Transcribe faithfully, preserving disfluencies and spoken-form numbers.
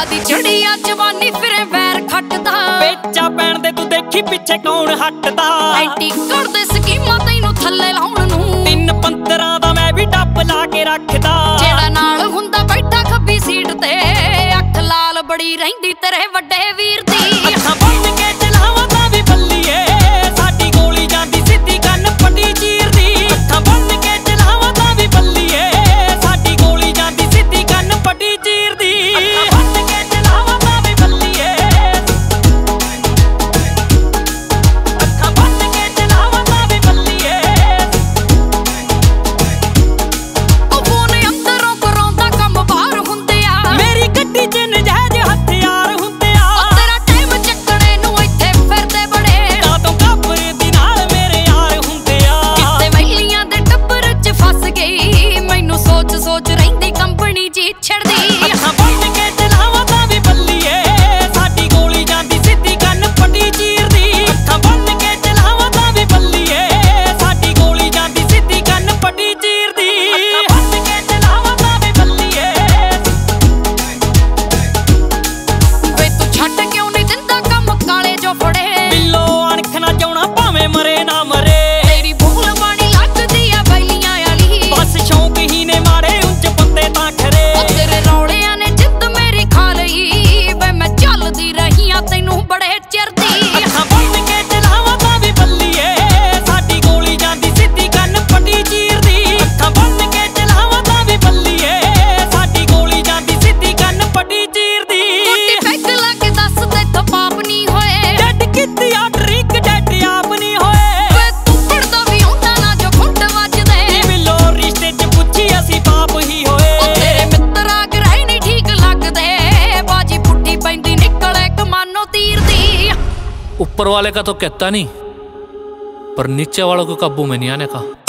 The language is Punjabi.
ਦੀ ਚੜੀ ਆ ਜਵਾਨੀ ਫਿਰੇ ਵੈਰ ਖੱਟਦਾ ਵੇਚਾ ਪੈਣ ਦੇ ਤੂੰ ਦੇਖੀ ਪਿੱਛੇ ਕੌਣ ਹੱਟਦਾ ਐਂਟੀ ਕਰਦੇ ਸਕੀਮਾਂ ਤੈਨੂੰ ਥੱਲੇ ਲਾਉਣ ਨੂੰ ਤਿੰਨ ਪੰਤਰਾਂ ਦਾ ਮੈਂ ਵੀ ਡੱਬ ਲਾ ਕੇ ਰੱਖਦਾ ਜਿਹੜਾ ਨਾਲ ਹੁੰਦਾ ਬੈਠਾ ਖੱਬੀ ਸੀਟ ਤੇ ਅੱਖ ਲਾਲ ਬੜੀ ਰਹਿੰਦੀ ਤੇਰੇ ਵੱਡੇ ਵੀਰ ਦੀ ਅੱਖਾਂ ਬੰਦ ਕੇ ਚਲਾਵਾਂ ਤਾਂ ਵੀ ਬੱਲੀਏ ਸਾਡੀ ਗੋਲੀ ਜਾਂਦੀ ਸਿੱਧੀ ਕੰਨ ਪੱਟੀ ਚੀਰਦੀ ਅੱਖਾਂ ਬੰਦ ਕੇ ਚਲਾਵਾਂ ਤਾਂ ਵੀ ਬੱਲੀਏ ਸਾਡੀ ਗੋਲੀ ਜਾਂਦੀ ਸਿੱਧੀ ਕੰਨ ਪੱਟੀ ਚੀਰਦੀ ਅੱਖਾਂ ਬੰਦ ਕੇ ਚਲਾਵਾਂ ਤਾਂ ਵੀ ਬੱਲੀਏ ਅੱਖਾਂ ਬੰਦ ਕੇ ਚਲਾਵਾਂ ਤਾਂ ਵੀ ਬੱਲੀਏ ਉਹ ਫੋਨ ਅੰਦਰੋਂ ਕਰਾਉਂਦਾ ਕੰਮ ਬਾਹਰ ਹੁੰਦੇ ਆ ਮੇਰੀ ਗੱਡੀ 'ਚ ਨਜਾਇਜ਼ ਹਥਿਆਰ ਹੁੰਦੇ ਆ ਉਹ ਤੇਰਾ ਟਾਈਮ ਚੱਕਣੇ ਨੂੰ ਇੱਥੇ ਫਿਰਦੇ ਬੜੇ ਕਾਤੋਂ ਕਾਬਰ ਦੀ ਨਾਲ ਮੇਰੇ ਯਾਰ ਹੁੰਦੇ ਆ ਕਿਤੇ ਵੈਲੀਆਂ ਦੇ ਟੱਬਰ 'ਚ ਫਸ ਗਈ ਮੈਨੂੰ ਸੋਚ ਸੋਚ ਰਹਿੰਦੀ ਕੰਪਨੀ ਜੀ ਛੜਦੀ ਅੱਖਾਂ ਬੰਦ ਕੇ ਚਲਾਵਾਂ ਤਾਂ ਵੀ ਬੱਲੀਏ ਸਾਡੀ ਗੋਲੀ ਜਾਂਦੀ ਸਿੱਧੀ ਕੰਨ ਪੱਟੀ ਚੀਰਦੀ ਅੱਖਾਂ ਬੰਦ ਕੇ ਚਲਾਵਾਂ ਤਾਂ ਵੀ ਬੱਲੀਏ ਸਾਡੀ ਗੋਲੀ ਜਾਂਦੀ ਸਿੱਧੀ ਕੰਨ ਪੱਟੀ ਚੀਰਦੀ ਅੱਖਾਂ ਬੰਦ ਕੇ ਚਲਾਵਾਂ ਤਾਂ ਵੀ ਬੱਲੀਏ ਵੇ ਤੂੰ ਛੱਡ ਕਿਉਂ ਨਹੀਂ ਦਿੰਦਾ ਕੰਮ ਕਾਲੇ ਜੋ ਫੜੇ ਬਿੱਲੋ ਅਣਖ ਨਾ ਚਾਉਣਾ ਭਾਵੇਂ ਮਰੇ ਨਾ ਮਰੇ ਤੇਰੀ ਭੂਲ ਬਾਣੀ ਲੱਗਦੀ ਆ ਵੈਲੀਆਂ ਵਾਲੀ ਬਸ ਸ਼ੌਂਕ ਹੀ ਨੇ ਮਾਰੇ ਉੱਚ ਬੰਦੇ ਤਾਂ ਖਰੇ ਉਹ ਤੇਰੇ ਰੌਲਿਆਂ ਨੇ ਜਿੱਦ ਮੇਰੀ ਖਾ ਲਈ ਵੇ ਮੈਂ ਚੱਲਦੀ ਰਹੀ ਆ ਤੈਨੂੰ ਬੜੇ ਚਿਰ ਦੀ ਅੱਖਾਂ ਬੰਦ ਕੇ ਚਲਾਵਾਂ ਤਾਂ ਵੀ ਬੱਲੀਏ ਸਾਡੀ ਗੋਲੀ ਜਾਂਦੀ ਸਿੱਧੀ ਕੰਨ ਪੱਟੀ ਚੀਰਦੀ ਅੱਖਾਂ ਬੰਦ ਕੇ ਚਲਾਵਾਂ ਤਾਂ ਵੀ ਬੱਲੀਏ ਸਾਡੀ ਗੋਲੀ ਜਾਂਦੀ ਸਿੱਧੀ ਕੰਨ ਪੱਟੀ ਚੀਰਦੀ ਟੁੱਟੀ ਪੈਗ ਲਾ ਕੇ ਦੱਸ ਤੇਥੋਂ ਪਾਪ ਨਹੀਂ ਹੋਏ ਡੈਡ ਕੀਤੀ ਆ ਟ੍ਰਿਕ ਡੈਡ ਆਪ ਨਹੀਂ ਹੋਏ ਵੇ ਤੂੰ ਪੜਦਾ ਵੀ ਆਉਂਦਾ ਨਾ ਜੋ ਫੁੱਟ ਵੱਜਦੇ ਬਿੱਲੋ ਰਿਸ਼ਤੇ 'ਚ ਪੁੱਛੀ ਅਸੀਂ ਪਾਪ ਹੀ ਹੋਏ ਉਹ ਤੇਰੇ ਮਿੱਤਰਾ ਗਰਾਈ ਨਹੀਂ ਠੀਕ ਲੱਗਦੇ ਬਾਜੀ ਪੁੱਠੀ ਪੈਂਦੀ ਨਿਕਲੇ ਕਮਾਨੋ ਤੀਰ ਦੀ ऊपर वाले का तो कहता नहीं, पर नीचे वालों को काबू में नहीं आने का।